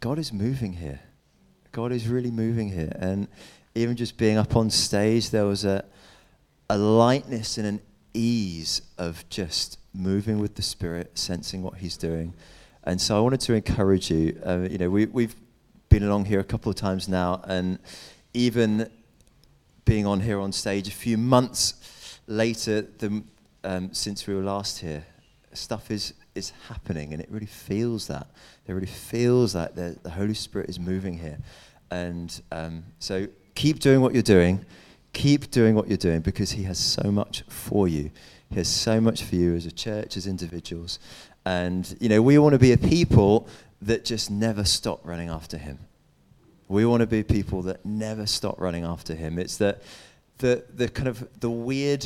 God is moving here. God is really moving here. And even just being up on stage, there was a lightness and an ease of just moving with the Spirit, sensing what he's doing. And so I wanted to encourage you. We've been along here a couple of times now, and even being on here on stage a few months later than since we were last here, stuff is happening, and it really feels that. It really feels like the Holy Spirit is moving here. And so keep doing what you're doing. Keep doing what you're doing, because he has so much for you. He has so much for you as a church, as individuals. And, we want to be a people that just never stop running after him. We want to be people that never stop running after him. It's the kind of the weird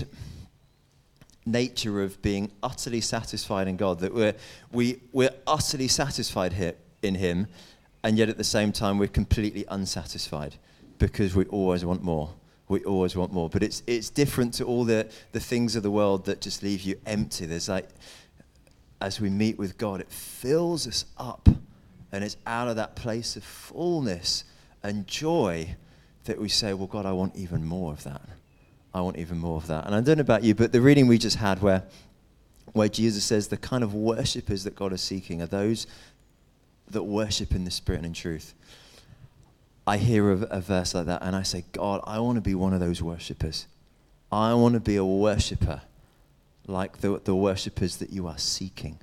nature of being utterly satisfied in God, that we're utterly satisfied here in him, and yet at the same time we're completely unsatisfied, because we always want more. We always want more. But it's different to all the things of the world that just leave you empty. There's as we meet with God, it fills us up, and it's out of that place of fullness and joy that we say, well, God, I want even more of that. I want even more of that. And I don't know about you, but the reading we just had where Jesus says the kind of worshippers that God is seeking are those that worship in the Spirit and in truth. I hear a verse like that and I say, God, I want to be one of those worshippers. I want to be a worshipper like the worshippers that you are seeking.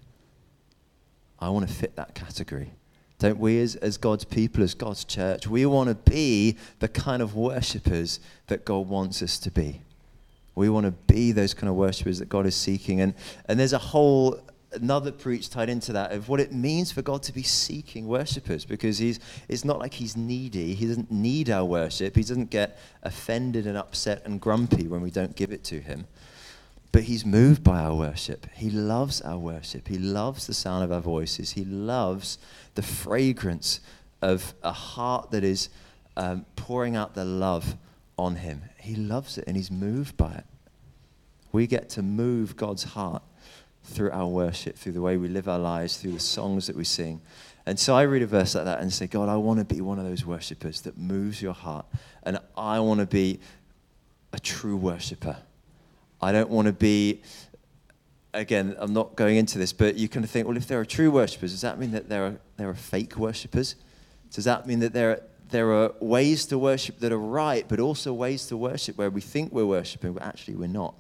I want to fit that category. Don't we, as God's people, as God's church, we want to be the kind of worshippers that God wants us to be. We want to be those kind of worshippers that God is seeking. And there's another preach tied into that of what it means for God to be seeking worshippers, because it's not like he's needy. He doesn't need our worship. He doesn't get offended and upset and grumpy when we don't give it to him. But he's moved by our worship. He loves our worship. He loves the sound of our voices. He loves the fragrance of a heart that is pouring out the love on him. He loves it and he's moved by it. We get to move God's heart through our worship, through the way we live our lives, through the songs that we sing. And so I read a verse like that and say, God, I want to be one of those worshipers that moves your heart. And I want to be a true worshiper. I don't want to be, again, I'm not going into this, but you kind of think, well, if there are true worshippers, does that mean that there are fake worshippers? Does that mean that there are ways to worship that are right, but also ways to worship where we think we're worshiping, but actually we're not?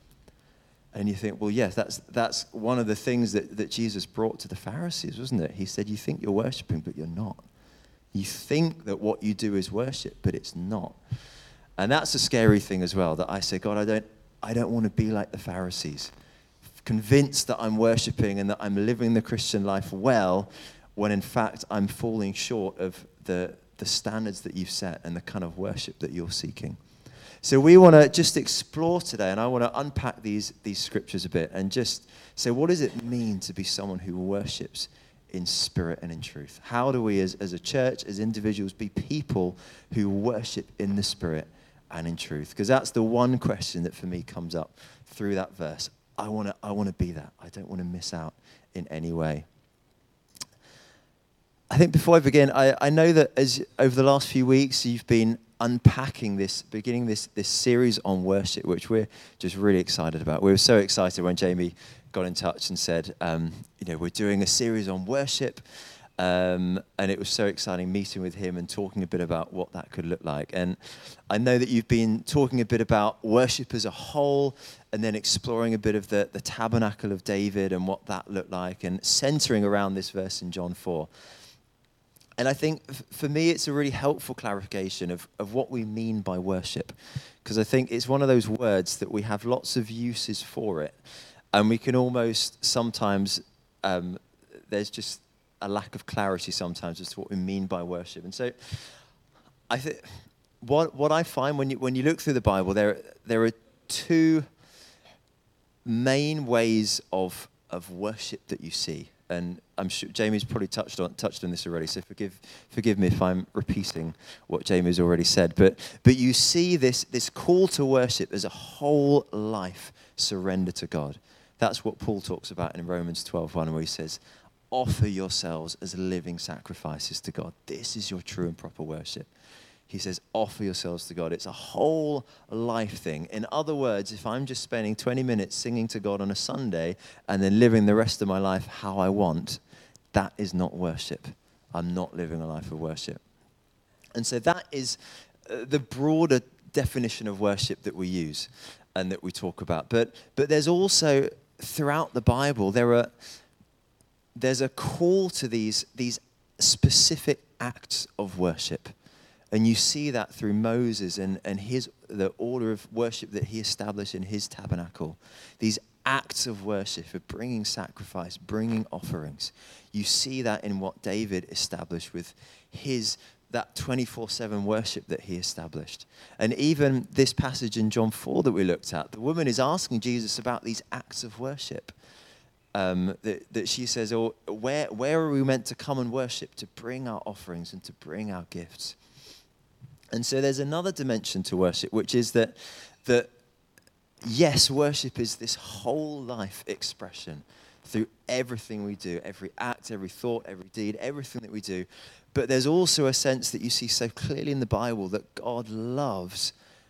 And you think, well, yes, that's one of the things that Jesus brought to the Pharisees, wasn't it? He said, you think you're worshiping, but you're not. You think that what you do is worship, but it's not. And that's a scary thing as well, that I say, God, I don't want to be like the Pharisees, convinced that I'm worshiping and that I'm living the Christian life well, when in fact I'm falling short of the standards that you've set and the kind of worship that you're seeking. So we want to just explore today, and I want to unpack these scriptures a bit and just say, what does it mean to be someone who worships in spirit and in truth? How do we as a church, as individuals, be people who worship in the Spirit and in truth? Because that's the one question that for me comes up through that verse. I want to be that. I don't want to miss out in any way. I think before I begin, I know that as over the last few weeks you've been unpacking beginning this series on worship, which we're just really excited about. We were so excited when Jamie got in touch and said, we're doing a series on worship. And it was so exciting meeting with him and talking a bit about what that could look like. And I know that you've been talking a bit about worship as a whole, and then exploring a bit of the tabernacle of David and what that looked like, and centering around this verse in John 4. And I think for me it's a really helpful clarification of what we mean by worship, because I think it's one of those words that we have lots of uses for it, and we can almost sometimes, there's just a lack of clarity sometimes as to what we mean by worship. And so I think what I find when you look through the Bible, there are two main ways of worship that you see. And I'm sure Jamie's probably touched on this already, so forgive me if I'm repeating what Jamie's already said. But you see this call to worship as a whole life surrender to God. That's what Paul talks about in Romans 12:1, where he says, offer yourselves as living sacrifices to God. This is your true and proper worship. He says, offer yourselves to God. It's a whole life thing. In other words, if I'm just spending 20 minutes singing to God on a Sunday and then living the rest of my life how I want, that is not worship. I'm not living a life of worship. And so that is the broader definition of worship that we use and that we talk about. But there's also, throughout the Bible, there's a call to these specific acts of worship. And you see that through Moses and the order of worship that he established in his tabernacle. These acts of worship of bringing sacrifice, bringing offerings. You see that in what David established with that 24/7 worship that he established. And even this passage in John 4 that we looked at, the woman is asking Jesus about these acts of worship. That she says, where are we meant to come and worship, to bring our offerings and to bring our gifts? And so there's another dimension to worship, which is that yes, worship is this whole life expression through everything we do, every act, every thought, every deed, everything that we do. But there's also a sense that you see so clearly in the Bible that God loves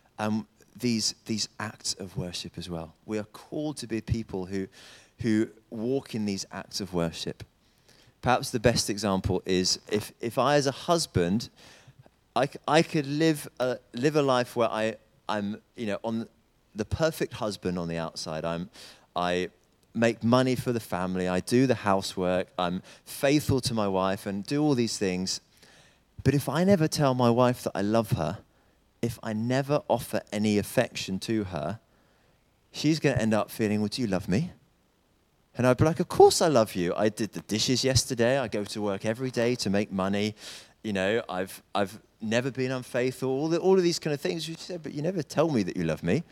these acts of worship as well. We are called to be people who walk in these acts of worship. Perhaps the best example is if I, as a husband, I could live a life where I'm on the perfect husband on the outside. I make money for the family. I do the housework. I'm faithful to my wife and do all these things. But if I never tell my wife that I love her, if I never offer any affection to her, she's going to end up feeling, well, do you love me? And I'd be like, of course I love you. I did the dishes yesterday. I go to work every day to make money. I've never been unfaithful. All of these kind of things. She said, but you never tell me that you love me.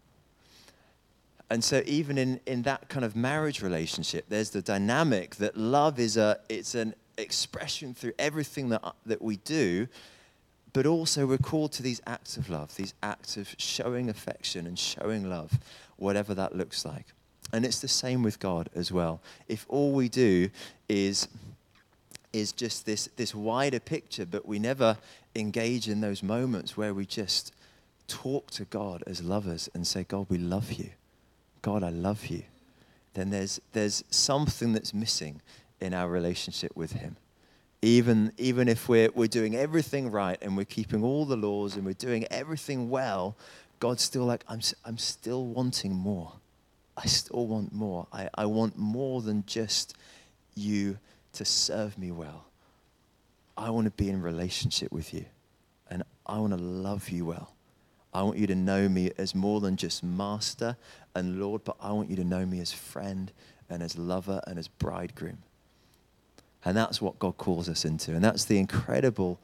And so even in that kind of marriage relationship, there's the dynamic that love it's an expression through everything that we do, but also we're called to these acts of love, these acts of showing affection and showing love, whatever that looks like. And it's the same with God as well. If all we do is just this wider picture, but we never engage in those moments where we just talk to God as lovers and say, God, we love you. God, I love you. Then there's something that's missing in our relationship with him. Even if we're doing everything right and we're keeping all the laws and we're doing everything well, God's still like, I'm still wanting more. I still want more. I want more than just you to serve me well. I want to be in relationship with you. And I want to love you well. I want you to know me as more than just master and Lord, but I want you to know me as friend and as lover and as bridegroom. And that's what God calls us into. And that's the incredible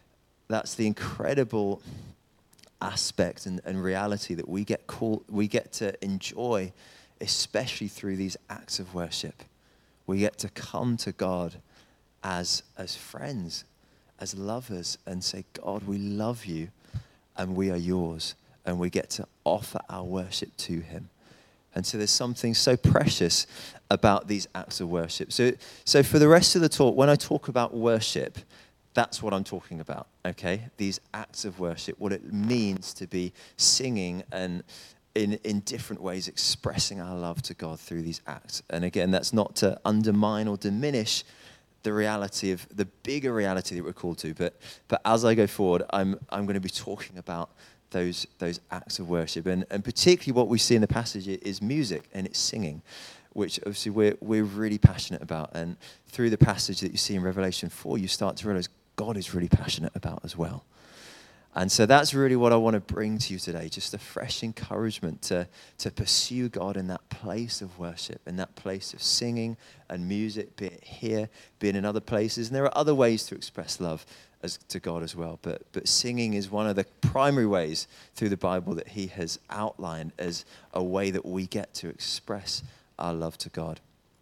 aspect and reality that we get to enjoy, especially through these acts of worship. We get to come to God as friends, as lovers, and say, God, we love you and we are yours. And we get to offer our worship to him. And so there's something so precious about these acts of worship. So for the rest of the talk, when I talk about worship, that's what I'm talking about, okay? These acts of worship, what it means to be singing and in different ways expressing our love to God through these acts. And again, that's not to undermine or diminish the reality of the bigger reality that we're called to. But as I go forward, I'm going to be talking about those acts of worship. And particularly what we see in the passage is music and it's singing, which obviously we're really passionate about. And through the passage that you see in Revelation 4, you start to realize God is really passionate about as well. And so that's really what I want to bring to you today, just a fresh encouragement to pursue God in that place of worship, in that place of singing and music, be it here, be it in other places. And there are other ways to express love to God as well. But singing is one of the primary ways through the Bible that he has outlined as a way that we get to express our love to God.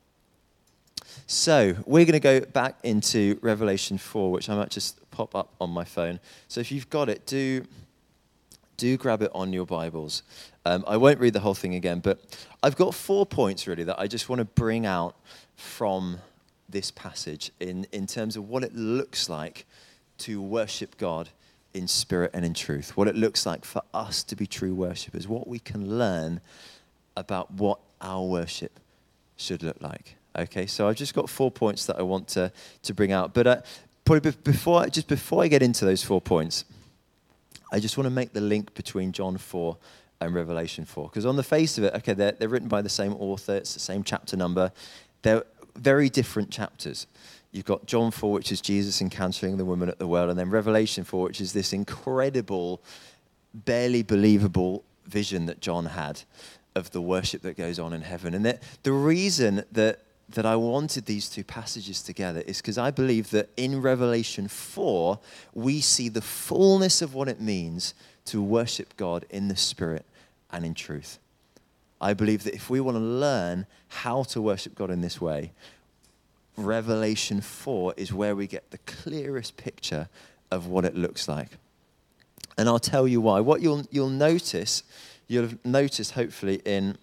So we're going to go back into Revelation 4, which I might just pop up on my phone. So if you've got it, do grab it on your Bibles. I won't read the whole thing again, but I've got 4 points really that I just want to bring out from this passage in terms of what it looks like to worship God in spirit and in truth, what it looks like for us to be true worshippers, what we can learn about what our worship should look like. Okay, so I've just got 4 points that I want to bring out. But probably before I get into those 4 points, I just want to make the link between John 4 and Revelation 4. Because on the face of it, okay, they're written by the same author, it's the same chapter number. They're very different chapters. You've got John 4, which is Jesus encountering the woman at the well, and then Revelation 4, which is this incredible, barely believable vision that John had of the worship that goes on in heaven. And the reason that I wanted these two passages together is because I believe that in Revelation 4, we see the fullness of what it means to worship God in the Spirit and in truth. I believe that if we want to learn how to worship God in this way, Revelation 4 is where we get the clearest picture of what it looks like. And I'll tell you why. What you'll have noticed hopefully in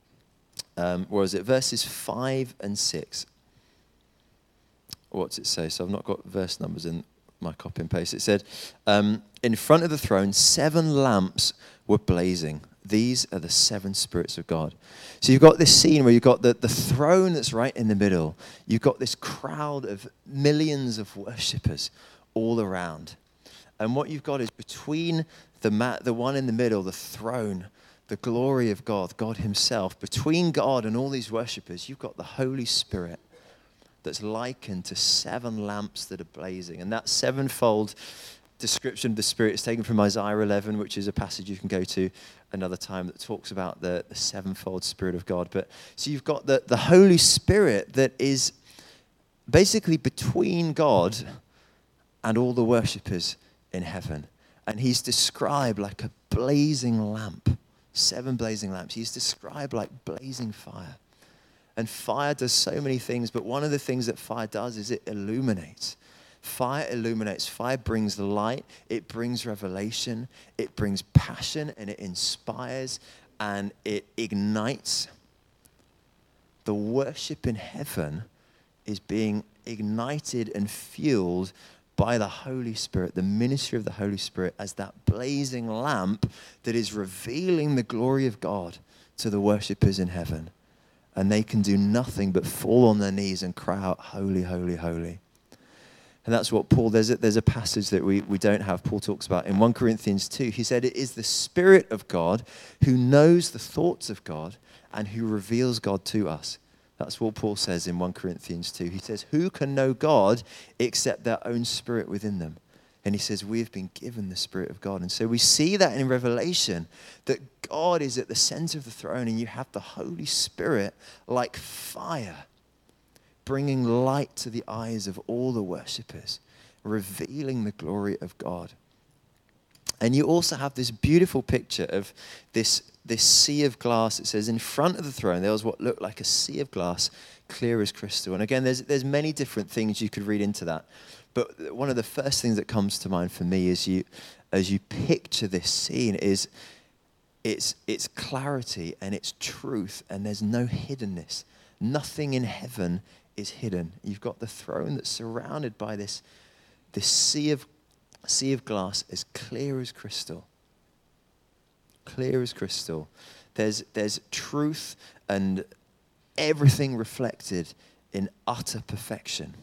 verses 5 and 6. What's it say? So I've not got verse numbers in my copy and paste. It said, in front of the throne, 7 lamps were blazing. These are the 7 spirits of God. So you've got this scene where you've got the throne that's right in the middle. You've got this crowd of millions of worshippers all around. And what you've got is between the one in the middle, the throne, the glory of God, God himself, between God and all these worshippers, you've got the Holy Spirit that's likened to 7 lamps that are blazing. And that sevenfold description of the Spirit is taken from Isaiah 11, which is a passage you can go to another time that talks about the sevenfold Spirit of God. But so you've got the Holy Spirit that is basically between God and all the worshippers in heaven. And he's described like a blazing lamp, 7 blazing lamps. He's described like blazing fire. And fire does so many things, but one of the things that fire does is it illuminates. Fire illuminates. Fire brings light. It brings revelation. It brings passion, and it inspires, and it ignites. The worship in heaven is being ignited and fueled by the Holy Spirit, the ministry of the Holy Spirit, as that blazing lamp that is revealing the glory of God to the worshippers in heaven. And they can do nothing but fall on their knees and cry out, holy, holy, holy. And that's what Paul, there's a passage that we don't have, Paul talks about in 1 Corinthians 2. He said, it is the Spirit of God who knows the thoughts of God and who reveals God to us. That's what Paul says in 1 Corinthians 2. He says, who can know God except their own spirit within them? And he says, we have been given the Spirit of God. And so we see that in Revelation, that God is at the center of the throne, and you have the Holy Spirit like fire, bringing light to the eyes of all the worshippers, revealing the glory of God. And you also have this beautiful picture of this sea of glass. It says in front of the throne, there was what looked like a sea of glass, clear as crystal. And again, there's many different things you could read into that. But one of the first things that comes to mind for me as you picture this scene is its clarity and its truth, and there's no hiddenness. Nothing in heaven is hidden. You've got the throne that's surrounded by this sea of glass, as clear as crystal. Clear as crystal. There's truth and everything reflected in utter perfection.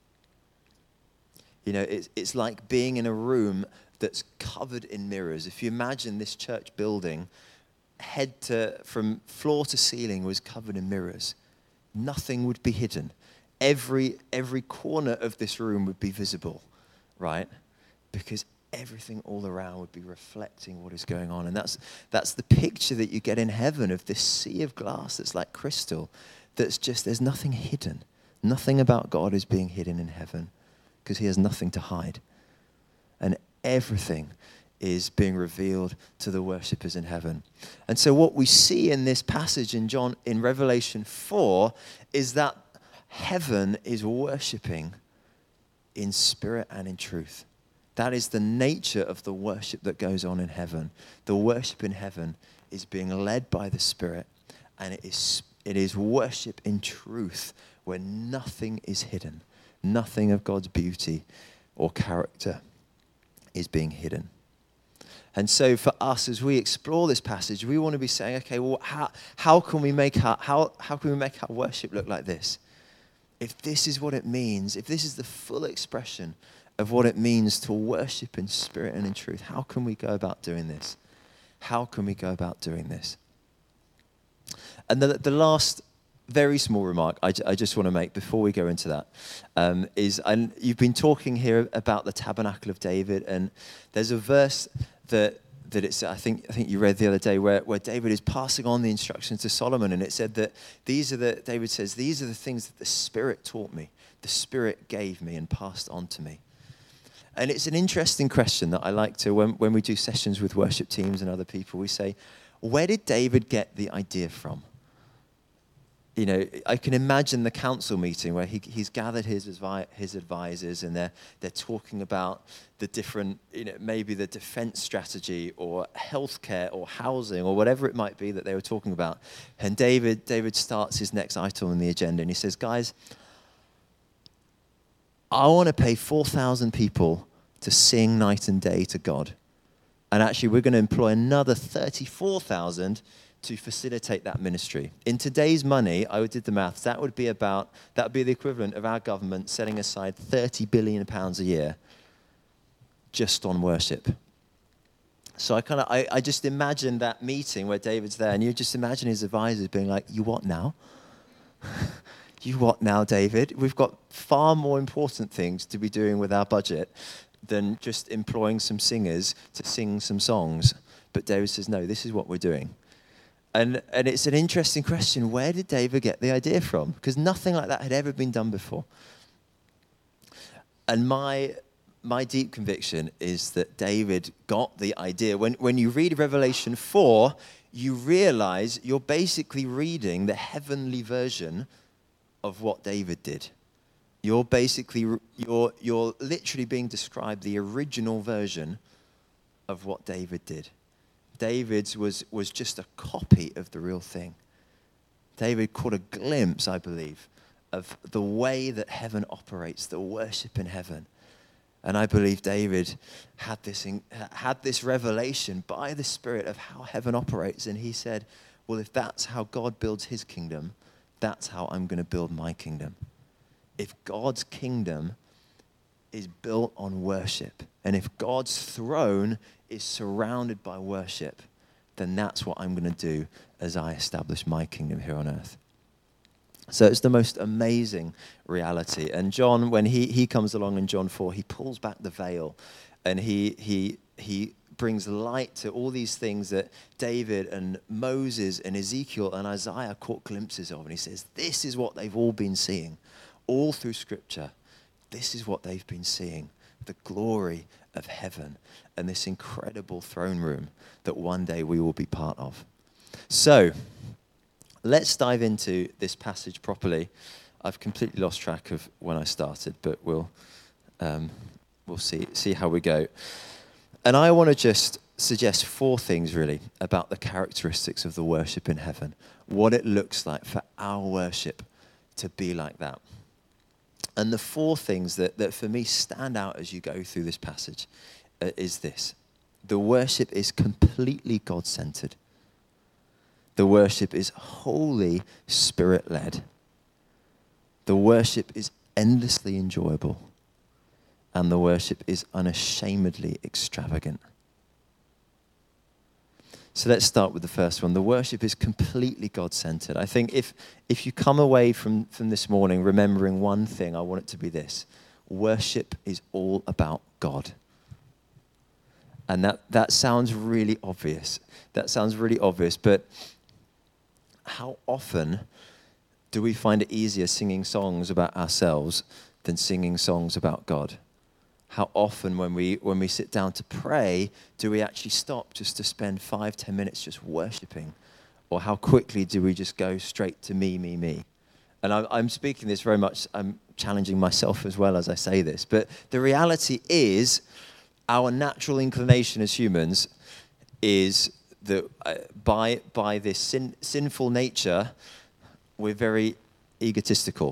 You know, it's like being in a room that's covered in mirrors. If you imagine this church building, from floor to ceiling was covered in mirrors. Nothing would be hidden. Every corner of this room would be visible, right? Because everything all around would be reflecting what is going on. And that's the picture that you get in heaven of this sea of glass that's like crystal, that's just, there's nothing hidden. Nothing about God is being hidden in heaven, because he has nothing to hide. And everything is being revealed to the worshippers in heaven. And so what we see in this passage in Revelation 4 is that heaven is worshiping in spirit and in truth. That is the nature of the worship that goes on in heaven. The worship in heaven is being led by the Spirit, and it is worship in truth, where nothing is hidden. Nothing of God's beauty or character is being hidden. And so for us, as we explore this passage, we want to be saying, okay, well, how can we make our worship look like this? If this is what it means, if this is the full expression of what it means to worship in spirit and in truth, how can we go about doing this? How can we go about doing this? And the last very small remark I just want to make before we go into that is, and you've been talking here about the tabernacle of David, and there's a verse that it's, I think you read the other day where David is passing on the instructions to Solomon, and it said that David says, these are the things that the Spirit taught me, the Spirit gave me and passed on to me. And it's an interesting question that I like to, when we do sessions with worship teams and other people, we say, where did David get the idea from? You know, I can imagine the council meeting where he's gathered his advisors, and they're talking about the different, maybe the defense strategy or healthcare or housing or whatever it might be that they were talking about. And David starts his next item on the agenda, and he says, guys, I want to pay 4,000 people to sing night and day to God. And actually, we're going to employ another 34,000 to facilitate that ministry. In today's money, I did the maths, that would be the equivalent of our government setting aside £30 billion a year just on worship. So I just imagine that meeting where David's there, and you just imagine his advisors being like, you what now? You what now, David? We've got far more important things to be doing with our budget than just employing some singers to sing some songs. But David says, no, this is what we're doing. And it's an interesting question. Where did David get the idea from? Because nothing like that had ever been done before. And my deep conviction is that David got the idea. When you read Revelation 4, you realize you're basically reading the heavenly version of what David did. You're literally being described the original version of what David did. David's was just a copy of the real thing. David caught a glimpse, I believe, of the way that heaven operates, the worship in heaven. And I believe David had this revelation by the Spirit of how heaven operates. And he said, well, if that's how God builds his kingdom, that's how I'm going to build my kingdom. If God's kingdom is built on worship, and if God's throne is surrounded by worship, then that's what I'm going to do as I establish my kingdom here on earth. So it's the most amazing reality. And John, when he comes along in John 4, he pulls back the veil, and he brings light to all these things that David and Moses and Ezekiel and Isaiah caught glimpses of. And he says, this is what they've all been seeing all through Scripture. This is what they've been seeing, the glory of heaven and this incredible throne room that one day we will be part of. So let's dive into this passage properly. I've completely lost track of when I started, but we'll see how we go. And I want to just suggest 4 things really about the characteristics of the worship in heaven, what it looks like for our worship to be like that. And the 4 things that for me stand out as you go through this passage is this. The worship is completely God-centered. The worship is Holy Spirit-led. The worship is endlessly enjoyable. And the worship is unashamedly extravagant. So let's start with the first one. The worship is completely God-centered. I think if you come away from this morning remembering one thing, I want it to be this. Worship is all about God. And that sounds really obvious. But how often do we find it easier singing songs about ourselves than singing songs about God? How often when we sit down to pray, do we actually stop just to spend 5-10 minutes just worshiping? Or how quickly do we just go straight to me, me, me? And I'm speaking this very much, I'm challenging myself as well as I say this. But the reality is, our natural inclination as humans is that by this sinful nature, we're very egotistical.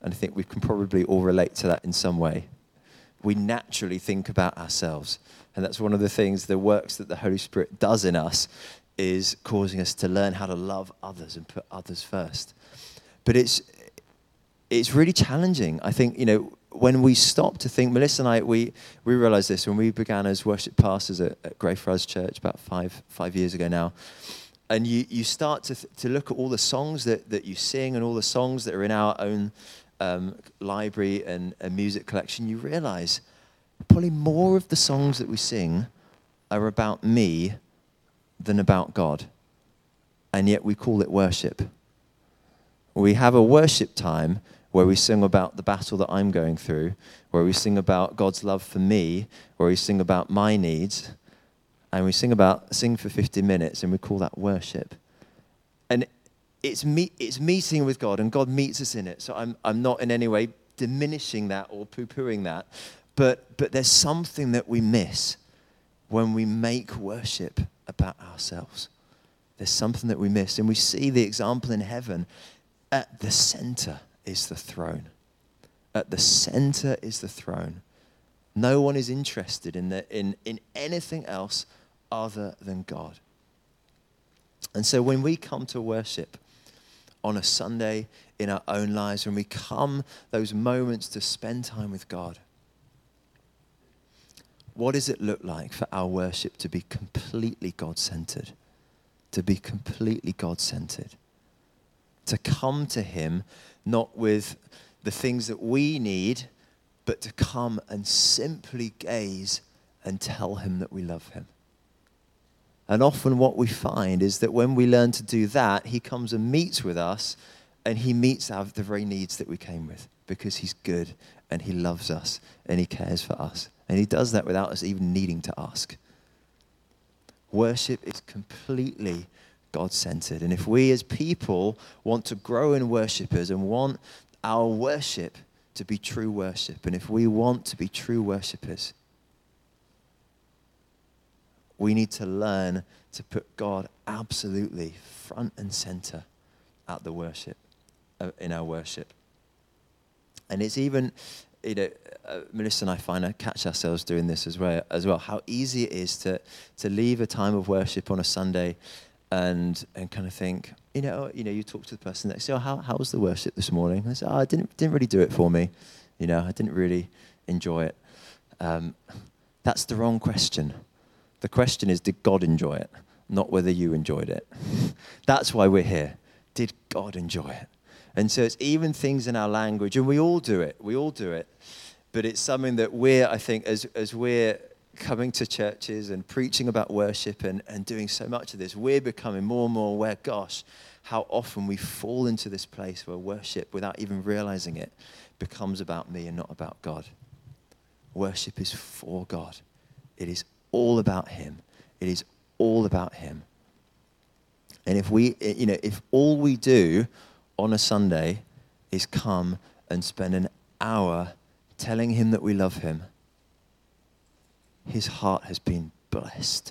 And I think we can probably all relate to that in some way. We naturally think about ourselves. And that's one of the things, the works that the Holy Spirit does in us, is causing us to learn how to love others and put others first. But it's really challenging. I think, when we stop to think, Melissa and I, we realized this when we began as worship pastors at Greyfriars Church about five years ago now. And you start to look at all the songs that you sing and all the songs that are in our own library and music collection. You realize probably more of the songs that we sing are about me than about God. And yet we call it worship. We have a worship time where we sing about the battle that I'm going through, where we sing about God's love for me, where we sing about my needs, and we sing for 50 minutes, and we call that worship. And it's meeting with God, and God meets us in it. So I'm not in any way diminishing that or poo-pooing that, but there's something that we miss when we make worship about ourselves. There's something that we miss, and we see the example in heaven. At the center is the throne. At the center is the throne. No one is interested in anything else other than God. And so when we come to worship on a Sunday in our own lives, when we come those moments to spend time with God, what does it look like for our worship to be completely God-centered? To be completely God-centered. To come to him not with the things that we need, but to come and simply gaze and tell him that we love him. And often what we find is that when we learn to do that, he comes and meets with us, and he meets the very needs that we came with, because he's good and he loves us and he cares for us. And he does that without us even needing to ask. Worship is completely God-centered. And if we as people want to grow in worshipers and want our worship to be true worship, and if we want to be true worshipers, we need to learn to put God absolutely front and center at the worship, in our worship. And it's even, Melissa and I catch ourselves doing this as well. How easy it is to leave a time of worship on a Sunday and kind of think, you talk to the person next to you, how was the worship this morning? And they say, I didn't really do it for me. I didn't really enjoy it. That's the wrong question. The question is, did God enjoy it? Not whether you enjoyed it. That's why we're here. Did God enjoy it? And so it's even things in our language, and we all do it. But it's something that I think, as we're coming to churches and preaching about worship and doing so much of this, we're becoming more and more aware, gosh, how often we fall into this place where worship, without even realizing it, becomes about me and not about God. Worship is for God. It is all about him. It is all about him. And if all we do on a Sunday is come and spend an hour telling him that we love him, his heart has been blessed.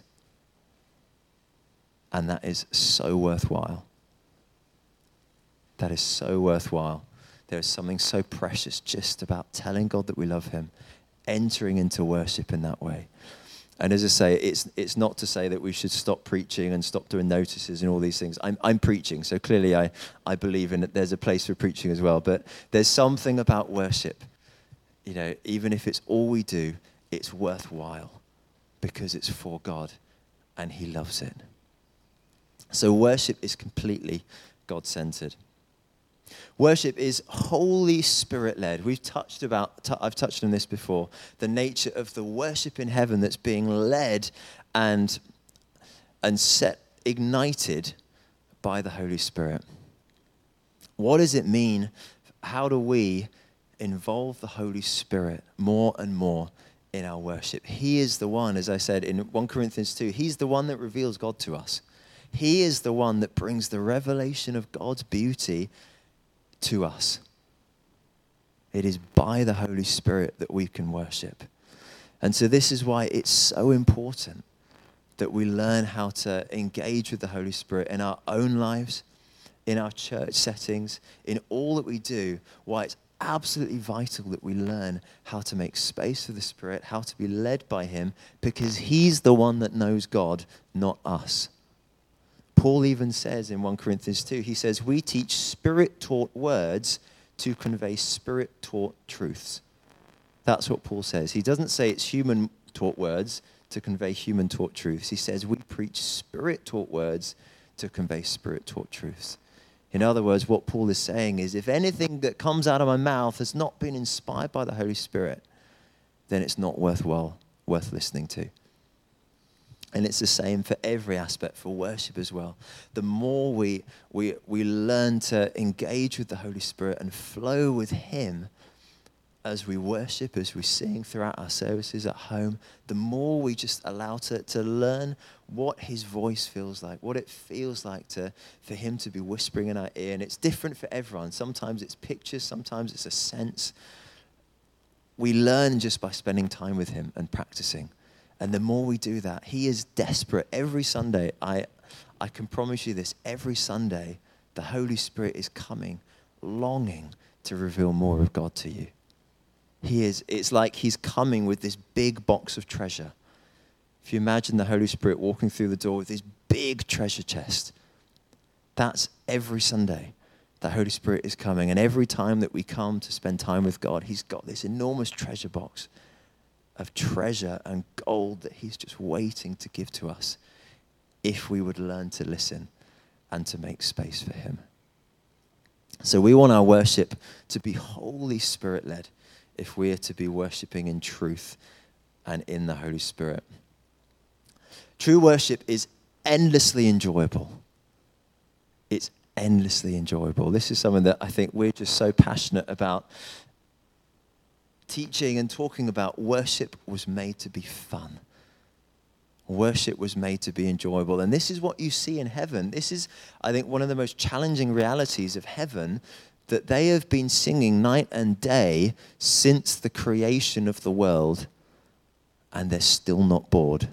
And that is so worthwhile. That is so worthwhile. There is something so precious just about telling God that we love him, entering into worship in that way. And as I say, it's not to say that we should stop preaching and stop doing notices and all these things. I'm preaching, so clearly I believe in it. There's a place for preaching as well. But there's something about worship, even if it's all we do, it's worthwhile because it's for God and he loves it. So worship is completely God-centered. Worship is Holy Spirit-led. I've touched on this before, the nature of the worship in heaven that's being led and ignited by the Holy Spirit. What does it mean? How do we involve the Holy Spirit more and more in our worship? He is the one, as I said in 1 Corinthians 2, he's the one that reveals God to us. He is the one that brings the revelation of God's beauty to us. It is by the Holy Spirit that we can worship. And so this is why it's so important that we learn how to engage with the Holy Spirit in our own lives, in our church settings, in all that we do, why it's absolutely vital that we learn how to make space for the Spirit, how to be led by him, because he's the one that knows God, not us. Paul even says in 1 Corinthians 2, he says, we teach Spirit-taught words to convey Spirit-taught truths. That's what Paul says. He doesn't say it's human-taught words to convey human-taught truths. He says we preach Spirit-taught words to convey Spirit-taught truths. In other words, what Paul is saying is, if anything that comes out of my mouth has not been inspired by the Holy Spirit, then it's not worth listening to. And it's the same for every aspect, for worship as well. The more we learn to engage with the Holy Spirit and flow with him as we worship, as we sing throughout our services at home, the more we just allow to learn what his voice feels like, what it feels like for him to be whispering in our ear. And it's different for everyone. Sometimes it's pictures, sometimes it's a sense. We learn just by spending time with him and practicing. And the more we do that, he is desperate. Every Sunday, I can promise you this, every Sunday, the Holy Spirit is coming, longing to reveal more of God to you. It's like he's coming with this big box of treasure. If you imagine the Holy Spirit walking through the door with this big treasure chest, that's every Sunday. The Holy Spirit is coming. And every time that we come to spend time with God, he's got this enormous treasure box of treasure and gold that he's just waiting to give to us if we would learn to listen and to make space for him. So we want our worship to be Holy Spirit-led if we are to be worshiping in truth and in the Holy Spirit. True worship is endlessly enjoyable. It's endlessly enjoyable. This is something that I think we're just so passionate about teaching and talking about. Worship was made to be fun. Worship was made to be enjoyable. And this is what you see in heaven. This is, I think, one of the most challenging realities of heaven, that they have been singing night and day since the creation of the world, and they're still not bored.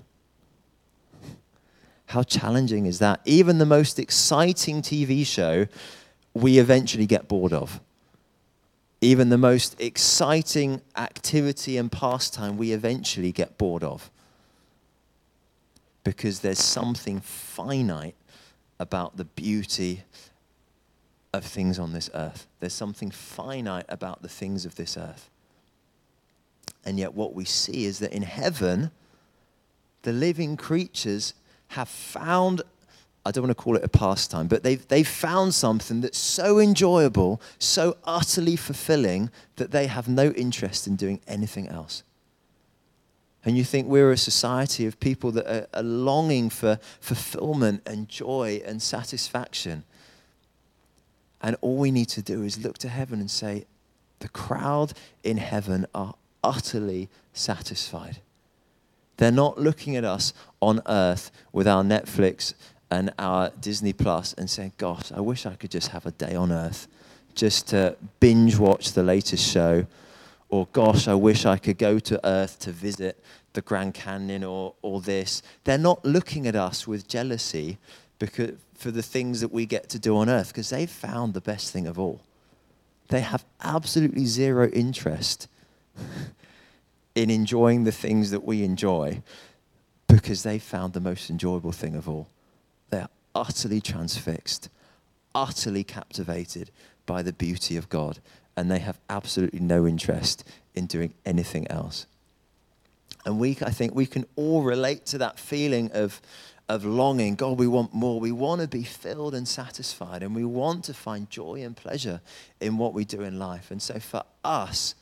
How challenging is that? Even the most exciting TV show, we eventually get bored of. Even the most exciting activity and pastime, we eventually get bored of. Because there's something finite about the beauty of things on this earth. There's something finite about the things of this earth. And yet what we see is that in heaven, the living creatures have found, I don't want to call it a pastime, but they've found something that's so enjoyable, so utterly fulfilling, that they have no interest in doing anything else. And you think we're a society of people that are longing for fulfillment and joy and satisfaction. And all we need to do is look to heaven and say, the crowd in heaven are utterly satisfied. They're not looking at us on earth with our Netflix and our Disney Plus and saying, gosh, I wish I could just have a day on earth just to binge watch the latest show. Or gosh, I wish I could go to earth to visit the Grand Canyon or this. They're not looking at us with jealousy because for the things that we get to do on earth, because they've found the best thing of all. They have absolutely zero interest in enjoying the things that we enjoy, because they found the most enjoyable thing of all. They are utterly transfixed, utterly captivated by the beauty of God, and they have absolutely no interest in doing anything else. And I think we can all relate to that feeling of longing. God, we want more. We want to be filled and satisfied, and we want to find joy and pleasure in what we do in life. And so for us,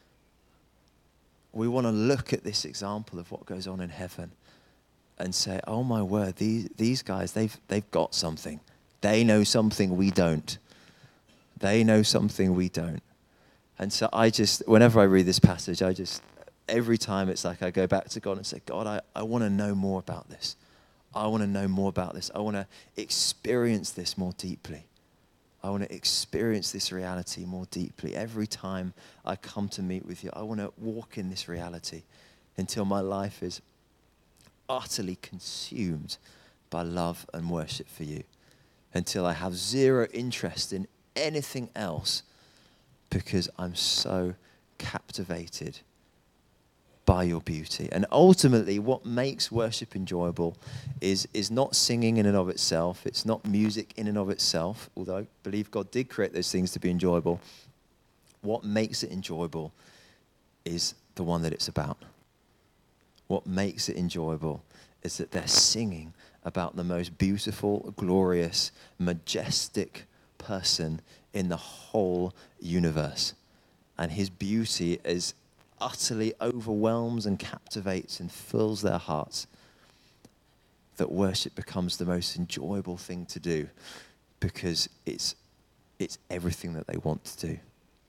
we want to look at this example of what goes on in heaven and say, oh my word, these guys, they've got something. They know something we don't. They know something we don't. And so whenever I read this passage, every time it's like I go back to God and say, God, I want to know more about this. I want to know more about this. I want to experience this more deeply. I want to experience this reality more deeply. Every time I come to meet with you, I want to walk in this reality until my life is utterly consumed by love and worship for you. Until I have zero interest in anything else because I'm so captivated by your beauty. And ultimately, what makes worship enjoyable is not singing in and of itself. It's not music in and of itself, although I believe God did create those things to be enjoyable. What makes it enjoyable is the one that it's about. What makes it enjoyable is that they're singing about the most beautiful, glorious, majestic person in the whole universe. And his beauty is utterly overwhelms and captivates and fills their hearts, that worship becomes the most enjoyable thing to do because it's everything that they want to do.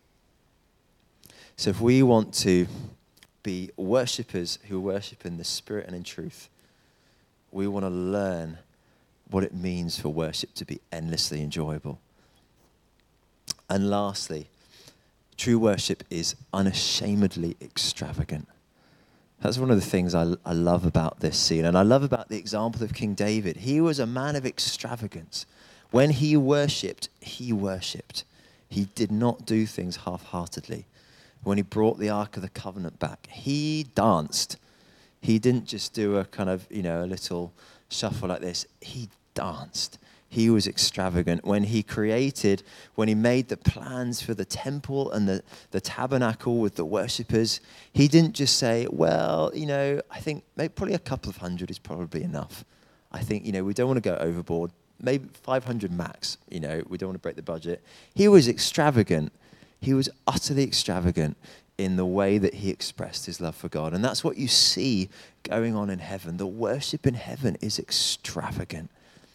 So if we want to be worshippers who worship in the Spirit and in truth, we want to learn what it means for worship to be endlessly enjoyable. And lastly, true worship is unashamedly extravagant. That's one of the things I love about this scene. And I love about the example of King David. He was a man of extravagance. When he worshipped, he worshipped. He did not do things half-heartedly. When he brought the Ark of the Covenant back, he danced. He didn't just do a kind of, a little shuffle like this. He danced. He was extravagant. When he made the plans for the temple and the tabernacle with the worshippers, he didn't just say, well, I think maybe probably a couple of hundred is probably enough. I think, we don't want to go overboard. Maybe 500 max, we don't want to break the budget. He was extravagant. He was utterly extravagant in the way that he expressed his love for God. And that's what you see going on in heaven. The worship in heaven is extravagant.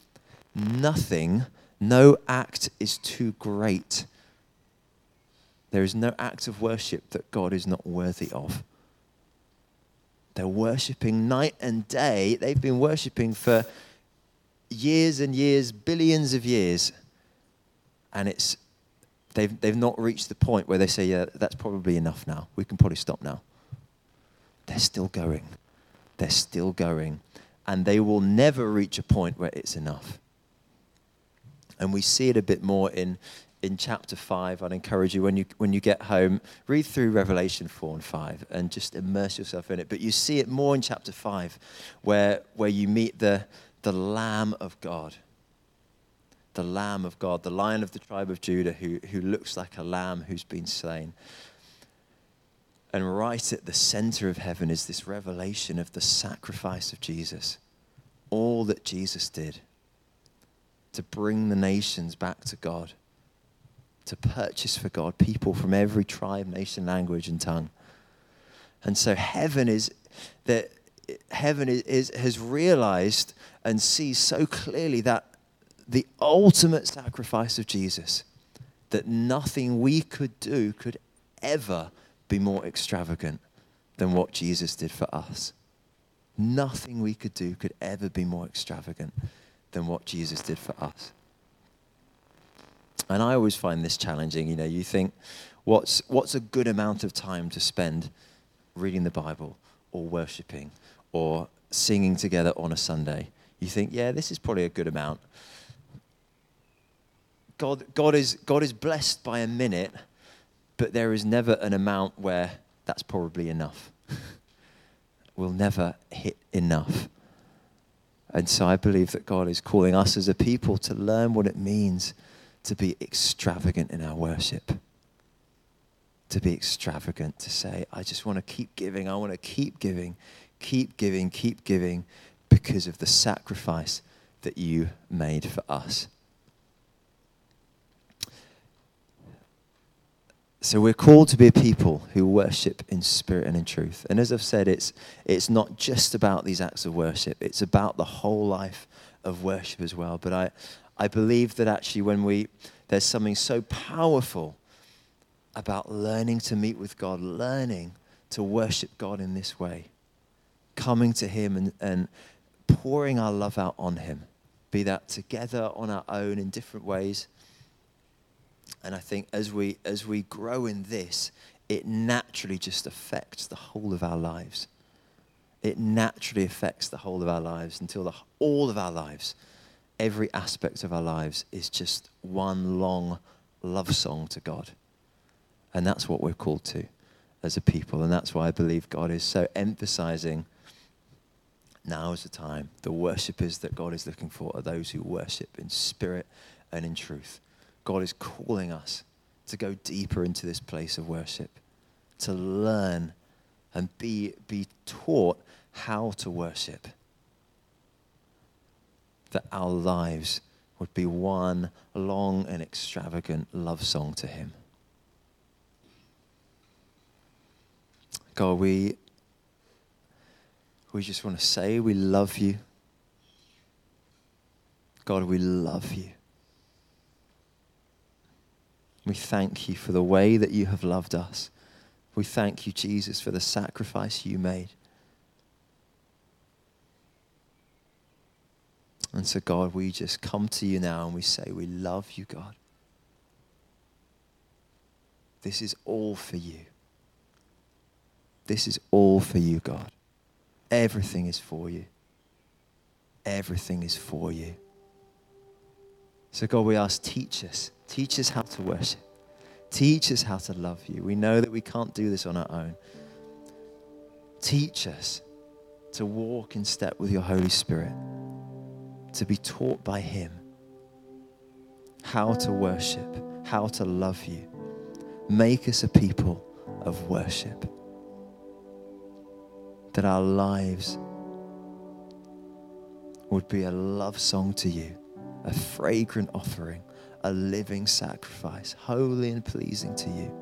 No act is too great. There is no act of worship that God is not worthy of. They're worshiping night and day. They've been worshiping for years and years, billions of years. And they've not reached the point where they say, yeah, that's probably enough now. We can probably stop now. They're still going. They're still going. And they will never reach a point where it's enough. And we see it a bit more in chapter 5. I'd encourage you, when you get home, read through Revelation 4 and 5 and just immerse yourself in it. But you see it more in chapter 5 where you meet the Lamb of God. The Lamb of God, the Lion of the tribe of Judah who looks like a lamb who's been slain. And right at the center of heaven is this revelation of the sacrifice of Jesus. All that Jesus did to bring the nations back to God, to purchase for God people from every tribe, nation, language, and tongue. And so heaven has realized and sees so clearly that the ultimate sacrifice of Jesus, that nothing we could do could ever be more extravagant than what Jesus did for us. Nothing we could do could ever be more extravagant than what Jesus did for us. And I always find this challenging. You think, what's a good amount of time to spend reading the Bible or worshiping or singing together on a Sunday? You think, yeah, this is probably a good amount. God is blessed by a minute, but there is never an amount where that's probably enough. We'll never hit enough. And so I believe that God is calling us as a people to learn what it means to be extravagant in our worship. To be extravagant, to say, I just want to keep giving. I want to keep giving, keep giving, keep giving because of the sacrifice that you made for us. So we're called to be a people who worship in spirit and in truth. And as I've said, it's not just about these acts of worship. It's about the whole life of worship as well. But I believe that actually there's something so powerful about learning to meet with God, learning to worship God in this way, coming to him and pouring our love out on him, be that together on our own in different ways. And I think as we grow in this, it naturally just affects the whole of our lives. It naturally affects the whole of our lives until all of our lives, every aspect of our lives is just one long love song to God. And that's what we're called to as a people. And that's why I believe God is so emphasizing now is the time. The worshipers that God is looking for are those who worship in spirit and in truth. God is calling us to go deeper into this place of worship, to learn and be taught how to worship. That our lives would be one long and extravagant love song to him. God, we just want to say we love you. God, we love you. We thank you for the way that you have loved us. We thank you, Jesus, for the sacrifice you made. And so, God, we just come to you now and we say, we love you, God. This is all for you. This is all for you, God. Everything is for you. Everything is for you. So, God, we ask, teach us. Teach us how to worship. Teach us how to love you. We know that we can't do this on our own. Teach us to walk in step with your Holy Spirit, to be taught by him how to worship, how to love you. Make us a people of worship. That our lives would be a love song to you, a fragrant offering, a living sacrifice, holy and pleasing to you.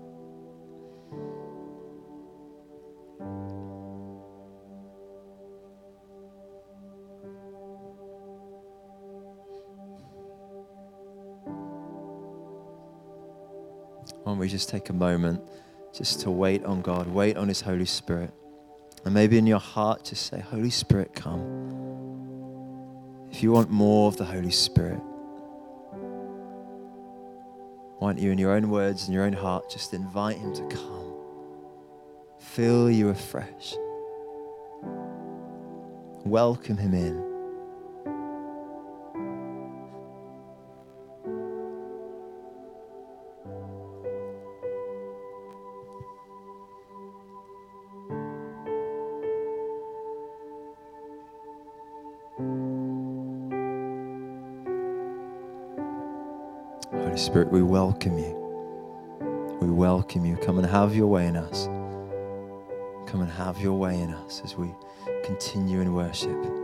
Why don't we just take a moment just to wait on God, wait on his Holy Spirit. And maybe in your heart, just say, Holy Spirit, come. If you want more of the Holy Spirit, why don't you, in your own words, in your own heart, just invite him to come. Fill you afresh. Welcome him in. Holy Spirit, we welcome you. We welcome you. Come and have your way in us. Come and have your way in us as we continue in worship.